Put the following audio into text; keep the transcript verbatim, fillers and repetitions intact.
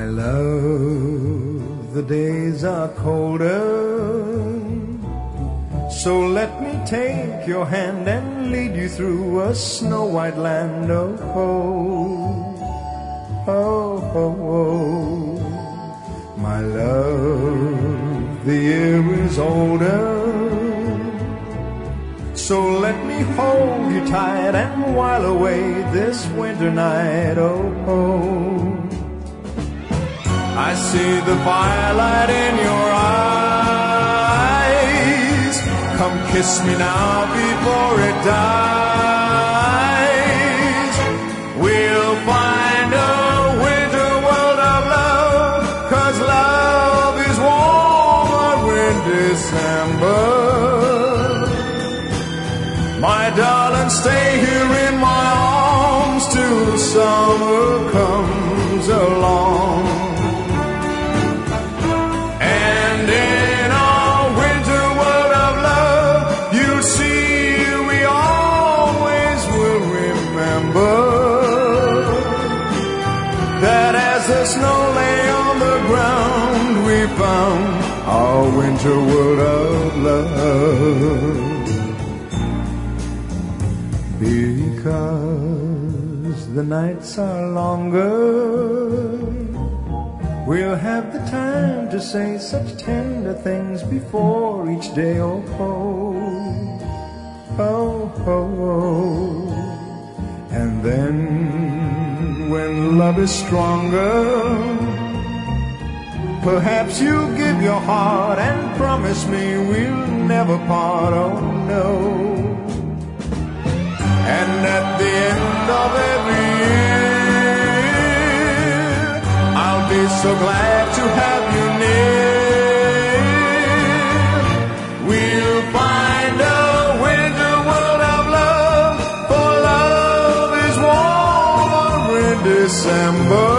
My love, the days are colder, so let me take your hand and lead you through a snow-white land. Oh, oh, oh, oh, oh. My love, the year is older, so let me hold you tight and while away this winter night. Oh, oh. I see the firelight in your eyes. Come kiss me now before it dies. We'll find a winter world of love, 'cause love is warmer in December. My darling, stay here in my arms till summer comes along. And in our winter world of love, you'll see we always will remember that as the snow lay on the ground, we found our winter world of love. Because the nights are longer, we'll have the time to say such tender things before each day. Oh, oh, oh, oh, oh. And then when love is stronger, perhaps you'll give your heart and promise me we'll never part. Oh, no. And at the end of every year, I'll be so glad to have you near. We'll find a winter world of love, for love is warmer in December.